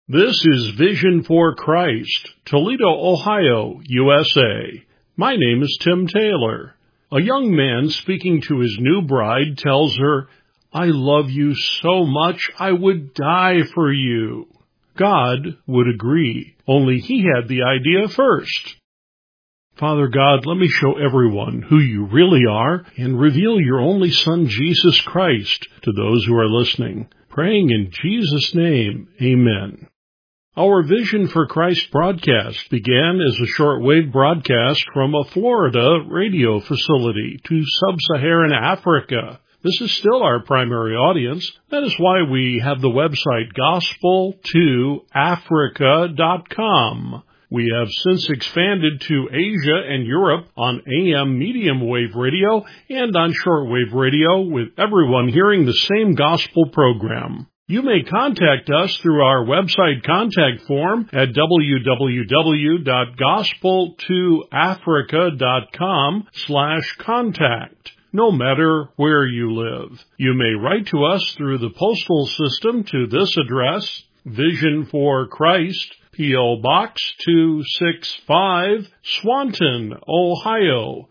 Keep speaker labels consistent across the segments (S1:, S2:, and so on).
S1: This is Vision for Christ, Toledo, Ohio, USA. My name is Tim Taylor. A young man speaking to his new bride tells her, "I love you so much I would die for you." God would agree, only he had the idea first. Father God, let me show everyone who you really are and reveal your only Son, Jesus Christ, to those who are listening. Praying in Jesus' name, amen. Our Vision for Christ broadcast began as a shortwave broadcast from a Florida radio facility to sub-Saharan Africa. This is still our primary audience. That is why we have the website gospel2africa.com. We have since expanded to Asia and Europe on AM medium wave radio and on shortwave radio, with everyone hearing the same gospel program. You may contact us through our website contact form at www.gospel2africa.com/contact. No matter where you live. You may write to us through the postal system to this address, Vision for Christ, P.O. Box 265, Swanton, Ohio,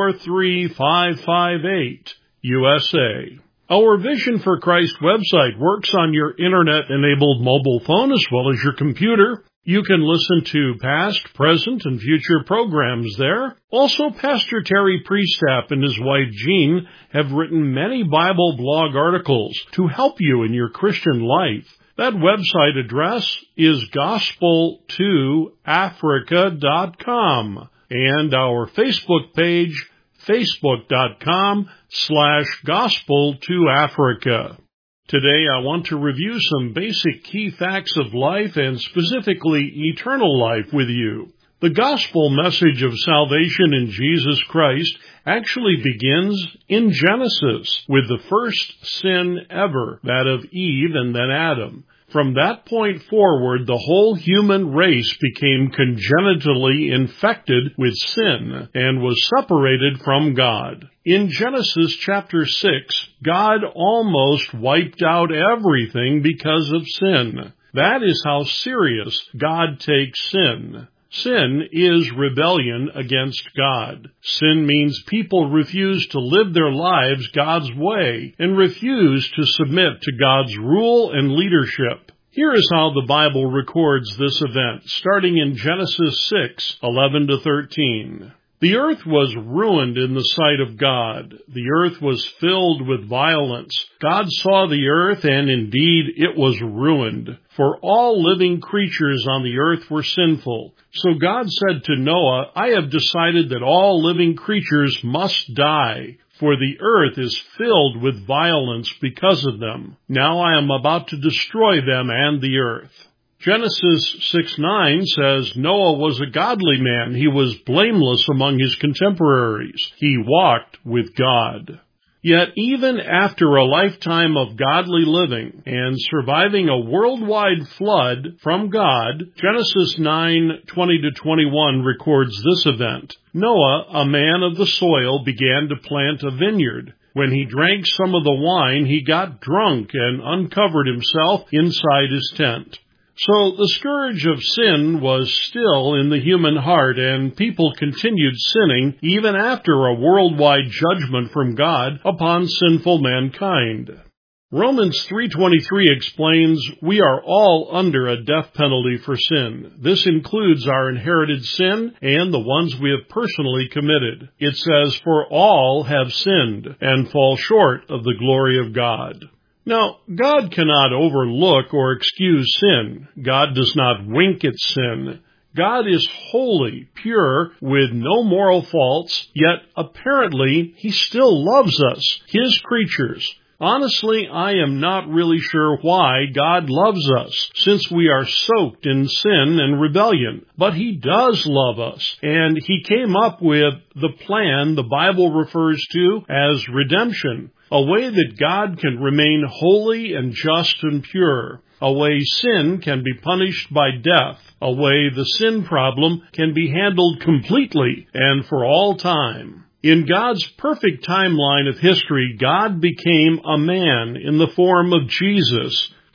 S1: 43558, USA. Our Vision for Christ website works on your internet-enabled mobile phone as well as your computer. You can listen to past, present, and future programs there. Also, Pastor Terry Priestap and his wife Jean have written many Bible blog articles to help you in your Christian life. That website address is gospel2africa.com, and our Facebook page, facebook.com/gospel2africa. Today I want to review some basic key facts of life and specifically eternal life with you. The gospel message of salvation in Jesus Christ actually begins in Genesis with the first sin ever, that of Eve and then Adam. From that point forward, the whole human race became congenitally infected with sin and was separated from God. In Genesis chapter 6, God almost wiped out everything because of sin. That is how serious God takes sin. Sin is rebellion against God. Sin means people refuse to live their lives God's way and refuse to submit to God's rule and leadership. Here is how the Bible records this event, starting in Genesis 6:11-13. The earth was ruined in the sight of God. The earth was filled with violence. God saw the earth, and indeed it was ruined, for all living creatures on the earth were sinful. So God said to Noah, "I have decided that all living creatures must die, for the earth is filled with violence because of them. Now I am about to destroy them and the earth." Genesis 6:9 says, Noah was a godly man. He was blameless among his contemporaries. He walked with God. Yet even after a lifetime of godly living and surviving a worldwide flood from God, Genesis 9:20-21 records this event. Noah, a man of the soil, began to plant a vineyard. When he drank some of the wine, he got drunk and uncovered himself inside his tent. So the scourge of sin was still in the human heart, and people continued sinning even after a worldwide judgment from God upon sinful mankind. Romans 3:23 explains, "We are all under a death penalty for sin. This includes our inherited sin and the ones we have personally committed." It says, "For all have sinned and fall short of the glory of God." Now, God cannot overlook or excuse sin. God does not wink at sin. God is holy, pure, with no moral faults, yet apparently He still loves us, His creatures. Honestly, I am not really sure why God loves us, since we are soaked in sin and rebellion. But He does love us, and He came up with the plan the Bible refers to as redemption. A way that God can remain holy and just and pure. A way sin can be punished by death. A way the sin problem can be handled completely and for all time. In God's perfect timeline of history, God became a man in the form of Jesus.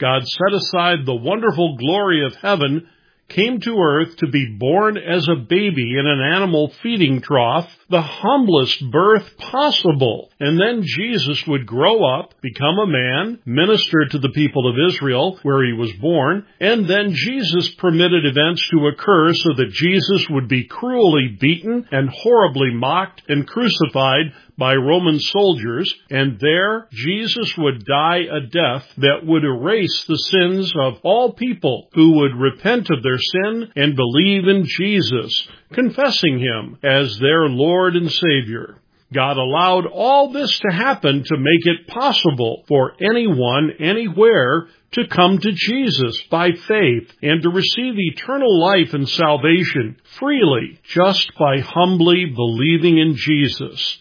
S1: God set aside the wonderful glory of heaven, came to earth to be born as a baby in an animal feeding trough, the humblest birth possible. And then Jesus would grow up, become a man, minister to the people of Israel where he was born, and then Jesus permitted events to occur so that Jesus would be cruelly beaten and horribly mocked and crucified by Roman soldiers, and there Jesus would die a death that would erase the sins of all people who would repent of their sin and believe in Jesus, confessing him as their Lord and Savior. God allowed all this to happen to make it possible for anyone, anywhere, to come to Jesus by faith and to receive eternal life and salvation freely, just by humbly believing in Jesus.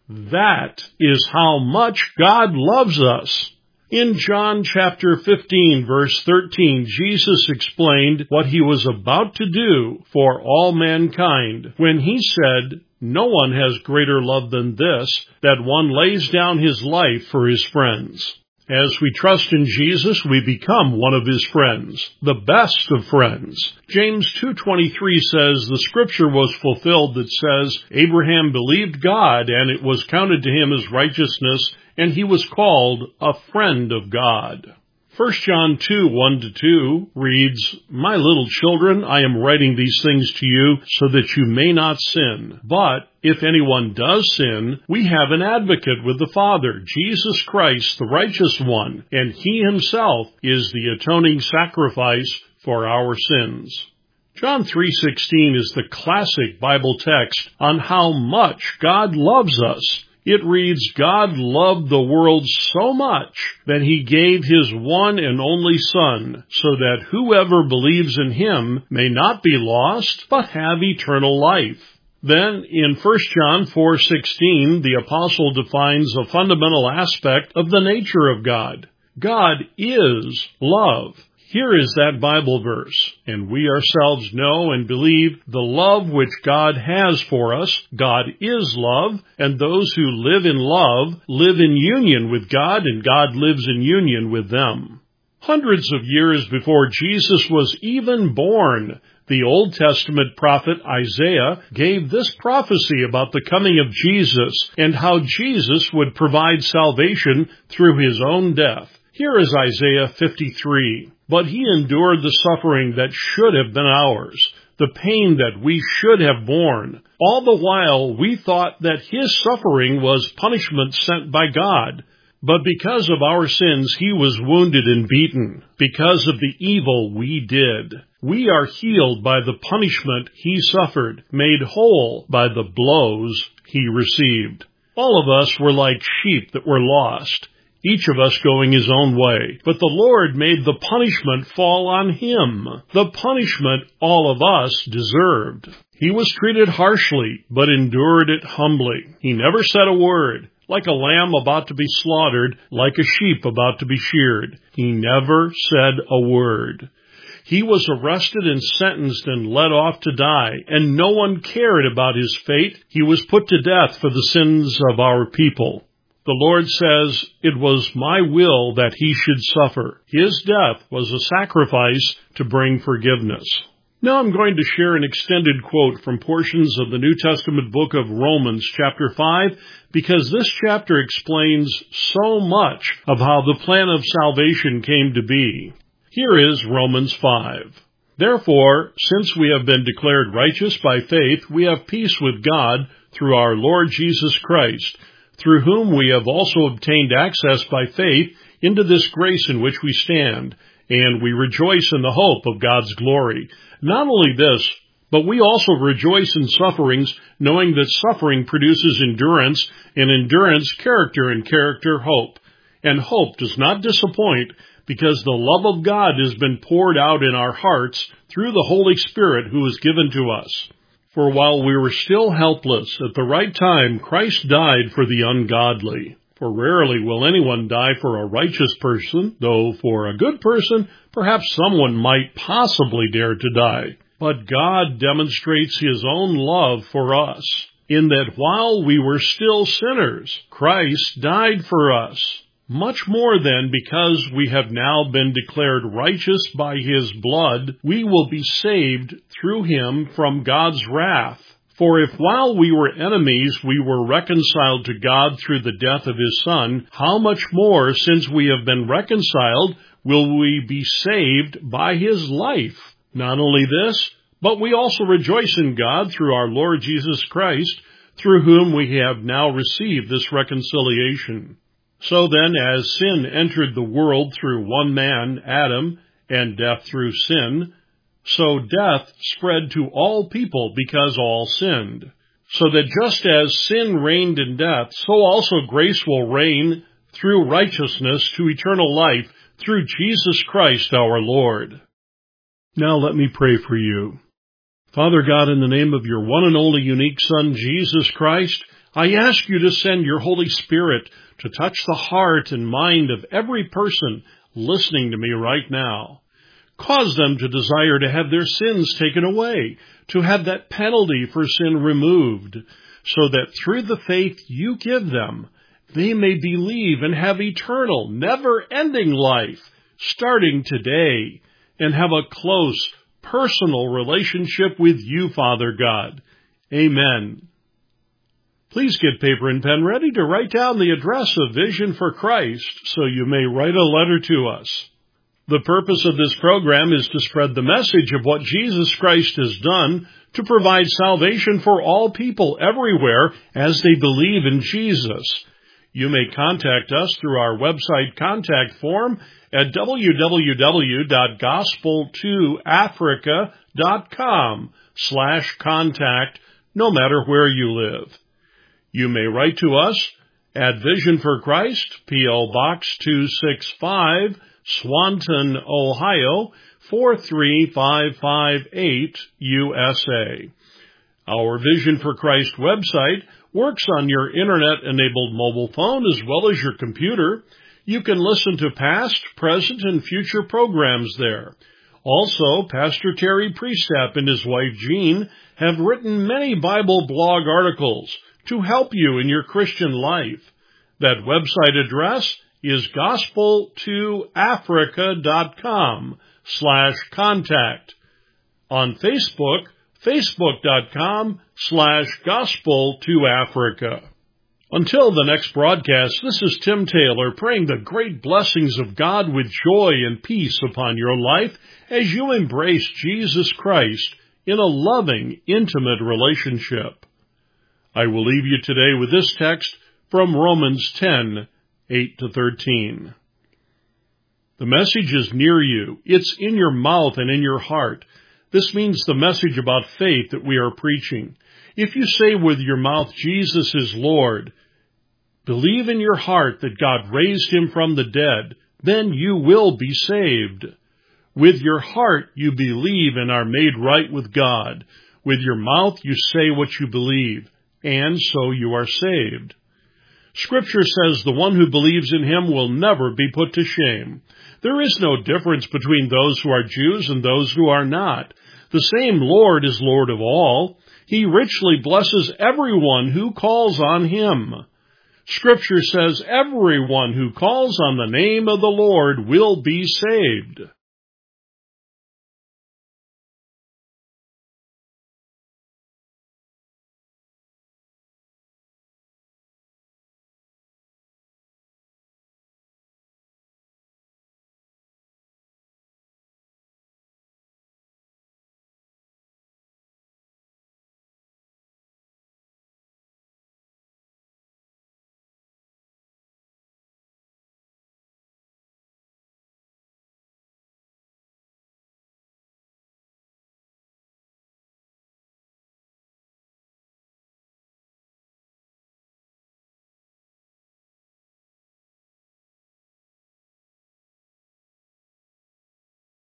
S1: That is how much God loves us. In John chapter 15, verse 13, Jesus explained what he was about to do for all mankind when he said, "No one has greater love than this, that one lays down his life for his friends." As we trust in Jesus, we become one of his friends, the best of friends. James 2:23 says, "The scripture was fulfilled that says, Abraham believed God, and it was counted to him as righteousness, and he was called a friend of God." 1 John 2:1-2 reads, "My little children, I am writing these things to you so that you may not sin. But if anyone does sin, we have an advocate with the Father, Jesus Christ, the righteous one, and he himself is the atoning sacrifice for our sins." John 3:16 is the classic Bible text on how much God loves us. It reads, "God loved the world so much that he gave his one and only Son, so that whoever believes in him may not be lost, but have eternal life." Then in 1 John 4:16, the apostle defines a fundamental aspect of the nature of God. God is love. Here is that Bible verse, "And we ourselves know and believe the love which God has for us. God is love, and those who live in love live in union with God, and God lives in union with them." Hundreds of years before Jesus was even born, the Old Testament prophet Isaiah gave this prophecy about the coming of Jesus and how Jesus would provide salvation through his own death. Here is Isaiah 53. "But he endured the suffering that should have been ours, the pain that we should have borne. All the while we thought that his suffering was punishment sent by God. But because of our sins he was wounded and beaten, because of the evil we did. We are healed by the punishment he suffered, made whole by the blows he received." All of us were like sheep that were lost, each of us going his own way. But the Lord made the punishment fall on him, the punishment all of us deserved. He was treated harshly, but endured it humbly. He never said a word. Like a lamb about to be slaughtered, like a sheep about to be sheared. He never said a word. He was arrested and sentenced and led off to die, and no one cared about his fate. He was put to death for the sins of our people. The Lord says, "It was my will that he should suffer." His death was a sacrifice to bring forgiveness. Now I'm going to share an extended quote from portions of the New Testament book of Romans, chapter 5, because this chapter explains so much of how the plan of salvation came to be. Here is Romans 5. "Therefore, since we have been declared righteous by faith, we have peace with God through our Lord Jesus Christ, through whom we have also obtained access by faith into this grace in which we stand, and we rejoice in the hope of God's glory. Not only this, but we also rejoice in sufferings, knowing that suffering produces endurance, and endurance character, and character hope. And hope does not disappoint, because the love of God has been poured out in our hearts through the Holy Spirit who is given to us. For while we were still helpless, at the right time Christ died for the ungodly. For rarely will anyone die for a righteous person, though for a good person, perhaps someone might possibly dare to die. But God demonstrates his own love for us, in that while we were still sinners, Christ died for us. Much more then, because we have now been declared righteous by his blood, we will be saved through him from God's wrath. For if while we were enemies we were reconciled to God through the death of his Son, how much more, since we have been reconciled, will we be saved by his life? Not only this, but we also rejoice in God through our Lord Jesus Christ, through whom we have now received this reconciliation. So then, as sin entered the world through one man, Adam, and death through sin, so death spread to all people because all sinned. So that just as sin reigned in death, so also grace will reign through righteousness to eternal life through Jesus Christ our Lord. Now let me pray for you. Father God, in the name of your one and only unique Son, Jesus Christ, I ask you to send your Holy Spirit to touch the heart and mind of every person listening to me right now. Cause them to desire to have their sins taken away, to have that penalty for sin removed, so that through the faith you give them, they may believe and have eternal, never-ending life, starting today, and have a close, personal relationship with you, Father God. Amen. Please get paper and pen ready to write down the address of Vision for Christ so you may write a letter to us. The purpose of this program is to spread the message of what Jesus Christ has done to provide salvation for all people everywhere as they believe in Jesus. You may contact us through our website contact form at www.gospel2africa.com/contact, no matter where you live. You may write to us at Vision for Christ, P.O. Box 265, Swanton, Ohio, 43558, USA. Our Vision for Christ website works on your Internet-enabled mobile phone as well as your computer. You can listen to past, present, and future programs there. Also, Pastor Terry Priestap and his wife Jean have written many Bible blog articles to help you in your Christian life. That website address is gospel2africa.com/contact. On Facebook, facebook.com/gospel2africa. Until the next broadcast, this is Tim Taylor praying the great blessings of God with joy and peace upon your life as you embrace Jesus Christ in a loving, intimate relationship. I will leave you today with this text from Romans 10:8-13. The message is near you. It's in your mouth and in your heart. This means the message about faith that we are preaching. If you say with your mouth, Jesus is Lord, believe in your heart that God raised him from the dead, then you will be saved. With your heart you believe and are made right with God. With your mouth you say what you believe, and so you are saved. Scripture says the one who believes in him will never be put to shame. There is no difference between those who are Jews and those who are not. The same Lord is Lord of all. He richly blesses everyone who calls on him. Scripture says everyone who calls on the name of the Lord will be saved.